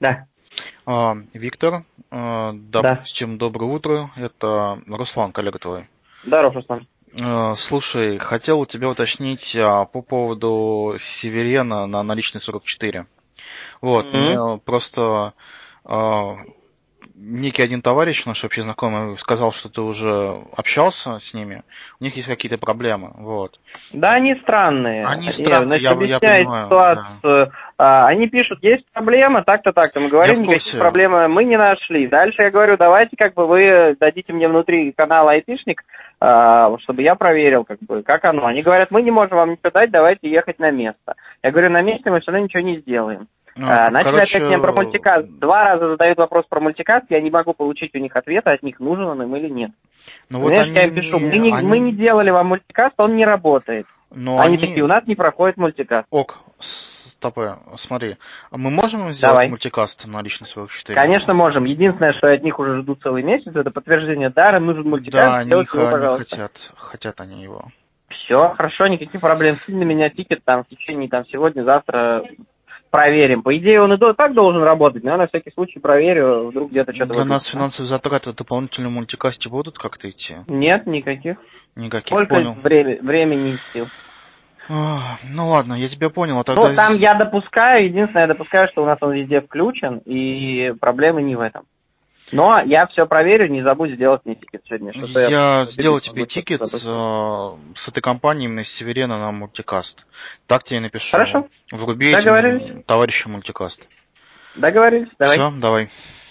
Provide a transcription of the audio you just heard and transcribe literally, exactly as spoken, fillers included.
Да. А, Виктор, а, Да. допустим, доброе утро. Это Руслан, коллега твой. Здорово, Руслан. А, Слушай, хотел у тебя уточнить а, по поводу Северена на наличной сорок четыре. Вот, Мгм. мне просто а, некий один товарищ, наш общий знакомый, сказал, что ты уже общался с ними. У них есть какие-то проблемы, вот. Да, они странные. Они Они, странные, значит, я, я объясняют понимаю, да. ситуацию. А, Они пишут, есть проблема, так-то, так-то. Мы Я в говорим, никаких курсе. проблем мы не нашли. Дальше я говорю, давайте как бы вы дадите мне внутри канала айтишник, а, чтобы я проверил, как бы, как оно. Они говорят, мы не можем вам ничего дать, давайте ехать на место. Я говорю, на месте мы все равно ничего не сделаем. А, А, Начали Короче, опять мне про мультикаст. Два раза задают вопрос про мультикаст, я не могу получить у них ответа, от них нужен он им или нет. ну вот Знаешь, они я им пишу, не, мы не, мы не они, делали вам мультикаст, он не работает. но Они такие, они, у нас не проходит мультикаст. ок, стопэ, смотри, а мы можем сделать Давай. мультикаст на личный сорок четыре? Конечно, можем. Единственное, что я от них уже жду целый месяц, это подтверждение дара, нужен мультикаст, Да, они, сделайте его, х- они пожалуйста. хотят, хотят они его. Все, хорошо, никаких проблем. Скинь на меня тикет там в течение там сегодня, завтра проверим. По идее, он и до- так должен работать, но я на всякий случай проверю, вдруг где-то что-то Для нас выбьется. финансовые затраты в дополнительном мультикасте будут как-то идти? Нет, никаких. Никаких, Только понял. время, времени и сил. А, Ну ладно, я тебя понял, а Ну, тогда... там з- я допускаю, единственное, я допускаю, что у нас он везде включен, и проблемы не в этом. Но я все проверю, не забудь сделать мне тикет сегодня, что-то я Я выбить сделаю тебе могу, что-то тикет с, забыть. э, с этой компанией, именно с Северена на мультикаст. Так тебе и напишу. Хорошо, Вруби договорились, этим товарищам мультикаст. договорились, давай. Все, давай.